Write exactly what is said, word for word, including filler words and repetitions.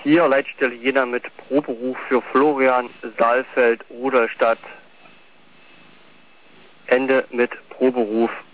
Hier Leitstelle Jena mit Proberuf für Florian Saalfeld, Rudolstadt. Ende mit Proberuf.